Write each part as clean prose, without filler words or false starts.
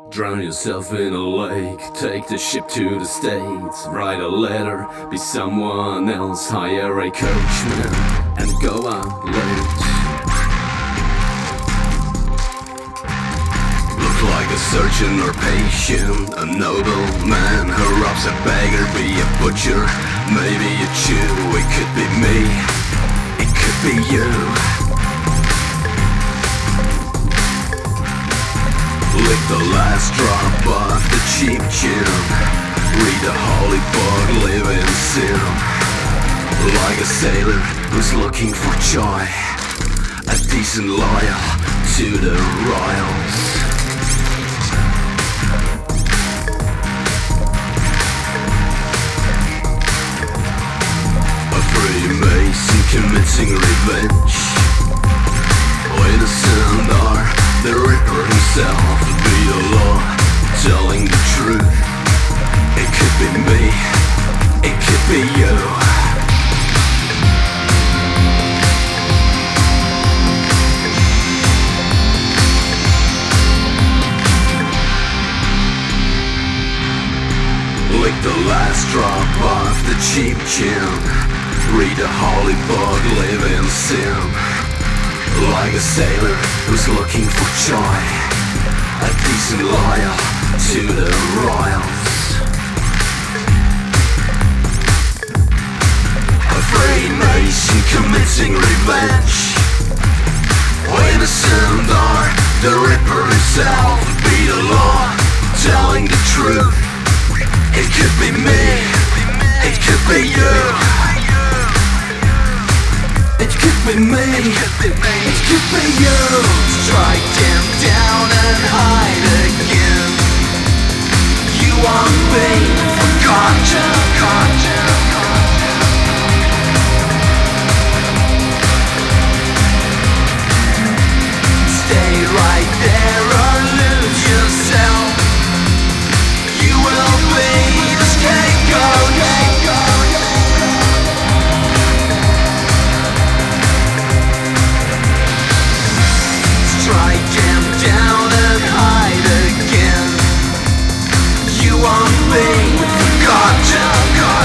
Drown yourself in a lake, take the ship to the States, write a letter, be someone else, hire a coachman, and go out late. Look like a surgeon or patient, a nobleman who robs a beggar, be a butcher, maybe a Jew, it could be me, it could be you. Lick the last drop of the cheap gin, read the holy book, live in sin. Like a sailor who's looking for joy, a decent loyal to the royals. A Freemason committing revenge, innocent are the Ripper himself, be the law, telling the truth. It could be me, it could be you. Lick the last drop of the cheap gin, read the holy book, live in sin. Like a sailor who's looking for joy, a decent loyal to the royals. A Freemason committing revenge, innocent are the Ripper himself, be the law, telling the truth. It could be me, it could be you. It could be me, it could be you. Strike him down and hide again. You won't be forgotten. Stay right there or lose yourself. You will be the scapegoat. Strike him down and hide again. You won't be forgotten.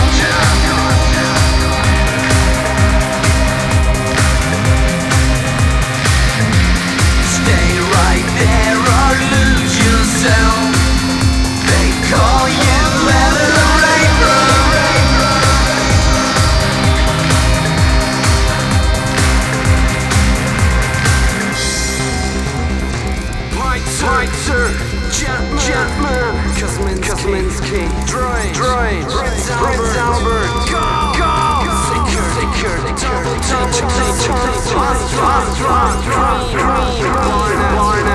Stay right there or lose yourself. They call you Elerator. Miter, Jetman, Kosminski, Drain, Prince Albert, go! Secure,